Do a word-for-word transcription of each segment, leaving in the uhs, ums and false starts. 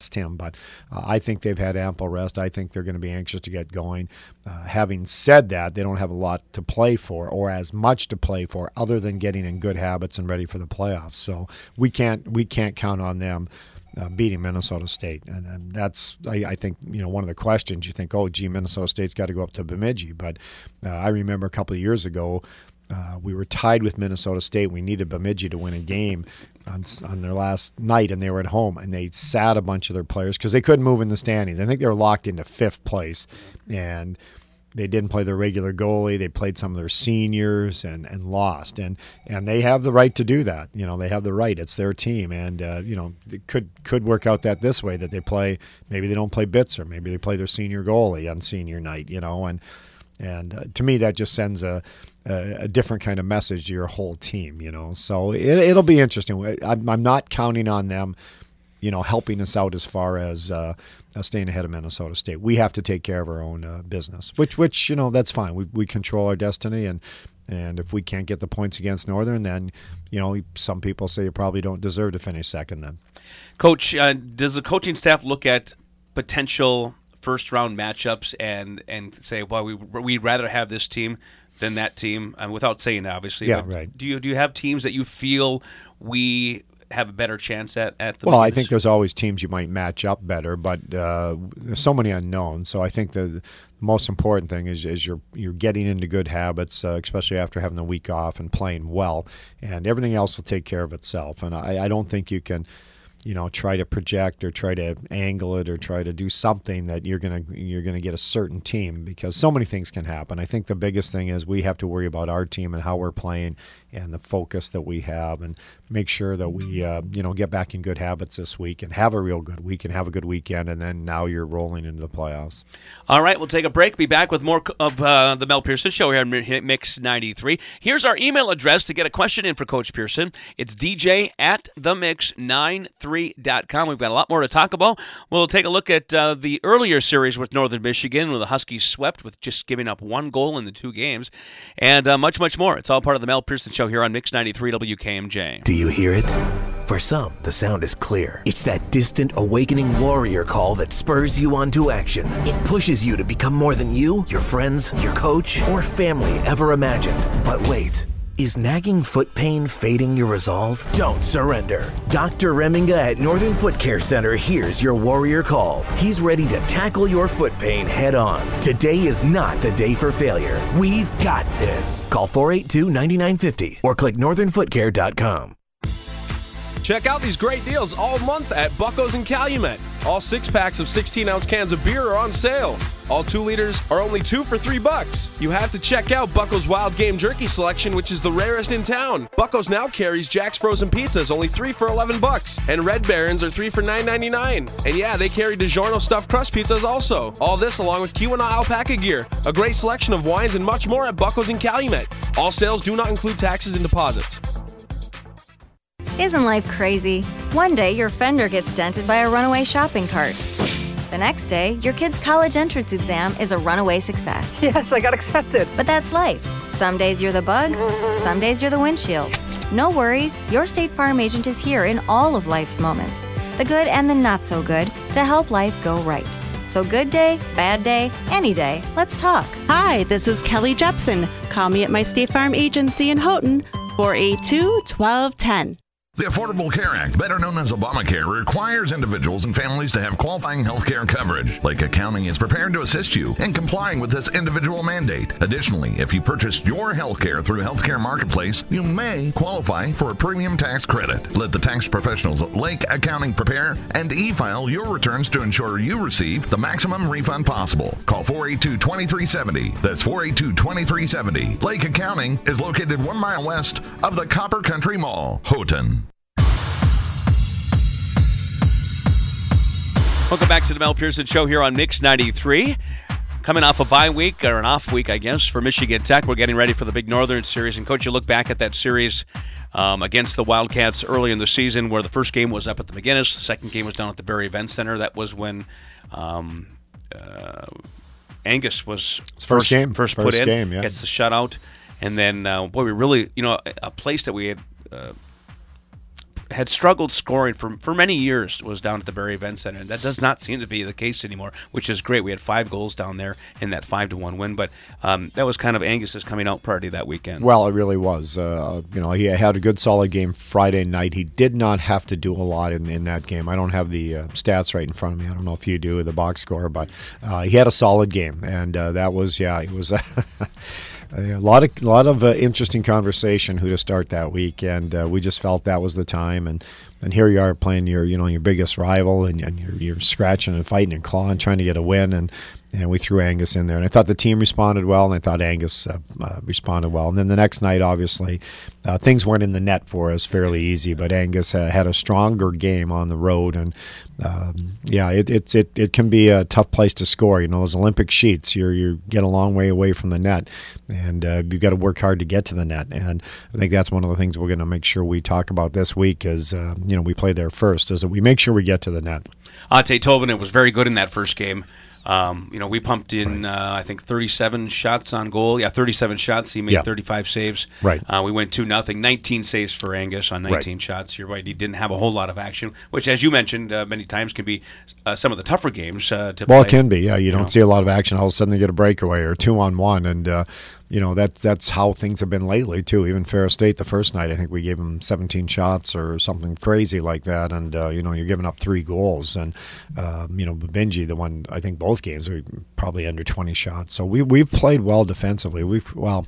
rest him. But uh, I think they've had ample rest. I think they're going to be anxious to get going. Uh, having said that, they don't have a lot to play for or as much to play for other than getting in good habits and ready for the playoffs. So we can't we can't count on them Uh, beating Minnesota State, and, and that's I, I think you know one of the questions. You think, oh, gee, Minnesota State's got to go up to Bemidji, but uh, I remember a couple of years ago uh, we were tied with Minnesota State. We needed Bemidji to win a game on on their last night, and they were at home, and they sat a bunch of their players because they couldn't move in the standings. I think they were locked into fifth place, and they didn't play their regular goalie. They played some of their seniors and, and lost. And and they have the right to do that. You know, they have the right. It's their team. And, uh, you know, it could could work out that this way, that they play, maybe they don't play Bitzer. Maybe they play their senior goalie on senior night, you know. And and uh, to me, that just sends a, a, a different kind of message to your whole team, you know. So it, it'll be interesting. I'm, I'm not counting on them, you know, helping us out as far as uh, uh, staying ahead of Minnesota State. We have to take care of our own uh, business, which, which you know, that's fine. We we control our destiny, and and if we can't get the points against Northern, then, you know, some people say you probably don't deserve to finish second then. Coach, uh, does the coaching staff look at potential first-round matchups and, and say, well, we, we'd rather have this team than that team, uh, without saying that, obviously? Yeah, right. Do you, do you have teams that you feel we have a better chance at at the well Beavers? I think there's always teams you might match up better, but uh, there's so many unknowns. So I think the most important thing is, is you're you're getting into good habits, uh, especially after having the week off and playing well, and everything else will take care of itself. And I, I don't think you can, you know, try to project or try to angle it or try to do something that you're gonna you're gonna get a certain team, because so many things can happen. I think the biggest thing is we have to worry about our team and how we're playing and the focus that we have, and make sure that we uh, you know get back in good habits this week and have a real good week and have a good weekend, and then now you're rolling into the playoffs. All right, we'll take a break. Be back with more of uh, the Mel Pearson Show here on Mix ninety-three. Here's our email address to get a question in for Coach Pearson. It's d j at the mix ninety-three dot com. We've got a lot more to talk about. We'll take a look at uh, the earlier series with Northern Michigan, where the Huskies swept with just giving up one goal in the two games, and uh, much, much more. It's all part of the Mel Pearson Show here on Mix ninety-three W K M J. Do you hear it? For some, the sound is clear. It's that distant, awakening warrior call that spurs you on to action. It pushes you to become more than you, your friends, your coach, or family ever imagined. But wait. Is nagging foot pain fading your resolve? Don't surrender. Doctor Reminga at Northern Foot Care Center hears your warrior call. He's ready to tackle your foot pain head on. Today is not the day for failure. We've got this. Call four eight two, nine nine five zero or click northern foot care dot com. Check out these great deals all month at Bucko's and Calumet. All six packs of sixteen ounce cans of beer are on sale. All two liters are only two for three bucks. You have to check out Bucko's Wild Game Jerky selection, which is the rarest in town. Bucko's now carries Jack's Frozen Pizzas, only three for eleven bucks, and Red Barons are three for nine ninety-nine. And yeah, they carry DiGiorno stuffed crust pizzas also. All this along with Keweenaw alpaca gear, a great selection of wines and much more at Bucko's and Calumet. All sales do not include taxes and deposits. Isn't life crazy? One day your fender gets dented by a runaway shopping cart. The next day, your kid's college entrance exam is a runaway success. Yes, I got accepted. But that's life. Some days you're the bug, some days you're the windshield. No worries, your State Farm agent is here in all of life's moments, the good and the not so good, to help life go right. So good day, bad day, any day, let's talk. Hi, this is Kelly Jepson. Call me at my State Farm agency in Houghton, four eight two, one two one zero. The Affordable Care Act, better known as Obamacare, requires individuals and families to have qualifying health care coverage. Lake Accounting is prepared to assist you in complying with this individual mandate. Additionally, if you purchased your health care through Healthcare Marketplace, you may qualify for a premium tax credit. Let the tax professionals at Lake Accounting prepare and e-file your returns to ensure you receive the maximum refund possible. Call four eight two, two three seven zero. That's four eight two, two three seven zero. Lake Accounting is located one mile west of the Copper Country Mall, Houghton. Welcome back to the Mel Pearson Show here on Mix ninety-three. Coming off a bye week, or an off week, I guess, for Michigan Tech. We're getting ready for the big Northern series. And, Coach, you look back at that series um, against the Wildcats early in the season, where the first game was up at the McGinnis. The second game was down at the Barrie Event Center. That was when um, uh, Angus was It's first, first game. first, First put in. game, yeah. Gets the shutout. And then, uh, boy, we really, you know, a, a place that we had uh, had struggled scoring for for many years was down at the Barrie Event Center, and that does not seem to be the case anymore, which is great. We had five goals down there in that five to one win, but um, that was kind of Angus's coming out party that weekend. Well, it really was. Uh, you know, he had a good, solid game Friday night. He did not have to do a lot in, in that game. I don't have the uh, stats right in front of me. I don't know if you do, the box score, but uh, he had a solid game, and uh, that was, yeah, it was. A lot of a lot of uh, interesting conversation who to start that week, and uh, we just felt that was the time. And, and here you are playing your you know your biggest rival, and, and you're, you're scratching and fighting and clawing, trying to get a win, and and we threw Angus in there. And I thought the team responded well, and I thought Angus uh, uh, responded well. And then the next night, obviously, uh, things weren't in the net for us fairly easy, but Angus uh, had a stronger game on the road, and um, yeah, it, it's it it can be a tough place to score. You know, those Olympic sheets, you you get a long way away from the net, and uh, you've got to work hard to get to the net. And I think that's one of the things we're going to make sure we talk about this week is, uh, you know, we play there first, is that we make sure we get to the net. Ate Tolvanen was very good in that first game. Um, you know, we pumped in, right. uh, I think, thirty-seven shots on goal. Yeah, thirty-seven shots. He made yeah. thirty-five saves. Right. Uh, we went two nothing. nineteen saves for Angus on nineteen right. shots. You're right. He didn't have a whole lot of action, which, as you mentioned, uh, many times can be uh, some of the tougher games uh, to well, play. It can be. Yeah, you, you don't know. see a lot of action. All of a sudden they get a breakaway or two on one, and uh, you know that that's how things have been lately too. Even Ferris State the first night, I think we gave them seventeen shots or something crazy like that, and uh, you know you're giving up three goals, and uh, you know Bemidji, the one I think both games are probably under twenty shots. So we we've played well defensively. We've well.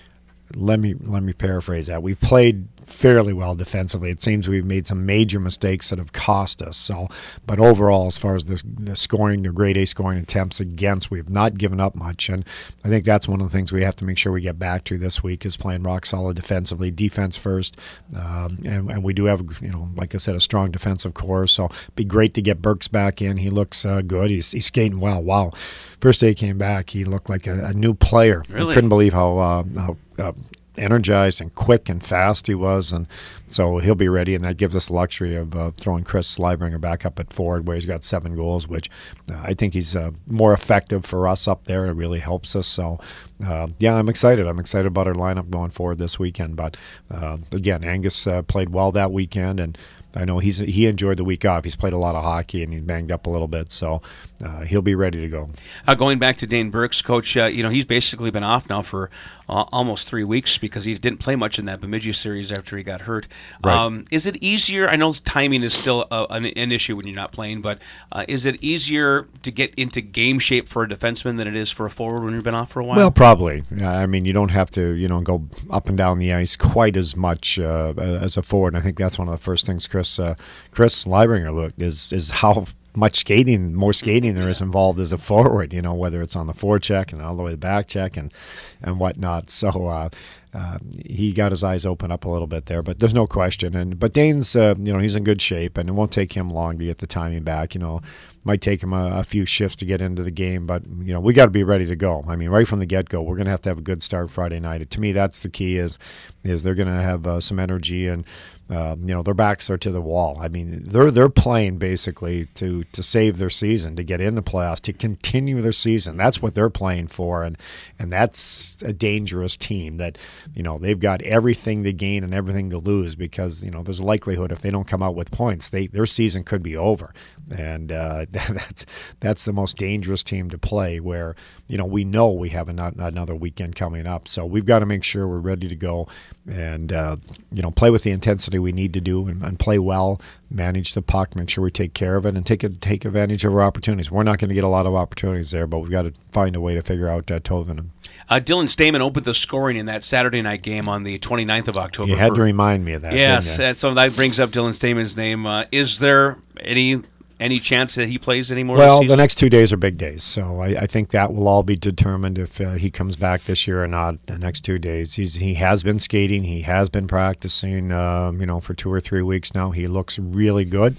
Let me let me paraphrase that. We've played fairly well defensively. It seems we've made some major mistakes that have cost us. So, but overall, as far as the, the scoring, the grade A scoring attempts against, we've not given up much. And I think that's one of the things we have to make sure we get back to this week is playing rock solid defensively, defense first. Um, and, and we do have, you know, like I said, a strong defensive core. So it'd be great to get Burks back in. He looks uh, good. He's, he's skating well. Wow. First day he came back, he looked like a, a new player. Really? I couldn't believe how uh, how uh, energized and quick and fast he was, and so he'll be ready, and that gives us the luxury of uh, throwing Chris Slybringer back up at forward where he's got seven goals, which uh, I think he's uh, more effective for us up there. It really helps us. So, uh, yeah, I'm excited. I'm excited about our lineup going forward this weekend. But, uh, again, Angus uh, played well that weekend, and I know he's he enjoyed the week off. He's played a lot of hockey, and he's banged up a little bit, so uh, he'll be ready to go. Uh, going back to Dane Burks, Coach, uh, you know, he's basically been off now for uh, almost three weeks because he didn't play much in that Bemidji series after he got hurt. Right. Um, is it easier? I know timing is still a, an, an issue when you're not playing, but uh, is it easier to get into game shape for a defenseman than it is for a forward when you've been off for a while? Well, probably. I mean, you don't have to, you know, go up and down the ice quite as much uh, as a forward. And I think that's one of the first things Chris uh, Chris Slybringer looked is is how much skating, more skating there is involved as a forward, you know, whether it's on the forecheck and all the way to the back check and, and whatnot. So uh, uh, he got his eyes open up a little bit there, but there's no question. And But Dane's, uh, you know, he's in good shape, and it won't take him long to get the timing back. You know, might take him a, a few shifts to get into the game, but, you know, we got to be ready to go. I mean, right from the get-go, we're going to have to have a good start Friday night. To me, that's the key is, is they're going to have uh, some energy and, Uh, you know, their backs are to the wall. I mean, they're they're playing basically to to save their season, to get in the playoffs, to continue their season. That's what they're playing for, and and that's a dangerous team that, you know, they've got everything to gain and everything to lose because, you know, there's a likelihood if they don't come out with points, they their season could be over. And uh, that's that's the most dangerous team to play where, you know, we know we have an, another weekend coming up. So we've got to make sure we're ready to go and, uh, you know, play with the intensity we need to do and, and play well, manage the puck, make sure we take care of it, and take a, take advantage of our opportunities. We're not going to get a lot of opportunities there, but we've got to find a way to figure out uh, Tolvanen. Uh, Dylan Stamen opened the scoring in that Saturday night game on the twenty-ninth of October. You had for, to remind me of that. Yes, and so that brings up Dylan Stamen's name. Uh, is there any any chance that he plays anymore? Well, this the next two days are big days, so I, I think that will all be determined if uh, he comes back this year or not. The next two days, he's he has been skating, he has been practicing, um, you know, for two or three weeks now. He looks really good.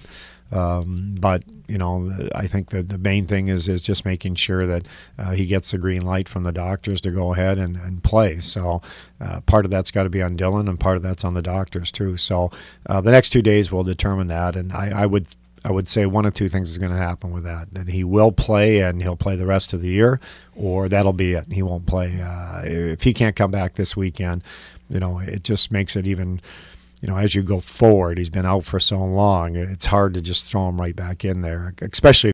Um, but, you know, I think the, the main thing is, is just making sure that uh, he gets the green light from the doctors to go ahead and, and play. So uh, part of that's got to be on Dylan and part of that's on the doctors too. So uh, the next two days will determine that. And I, I would I would say one of two things is going to happen with that, that he will play and he'll play the rest of the year, or that'll be it. He won't play. Uh, if he can't come back this weekend, you know, it just makes it even you know, as you go forward, he's been out for so long, it's hard to just throw him right back in there, especially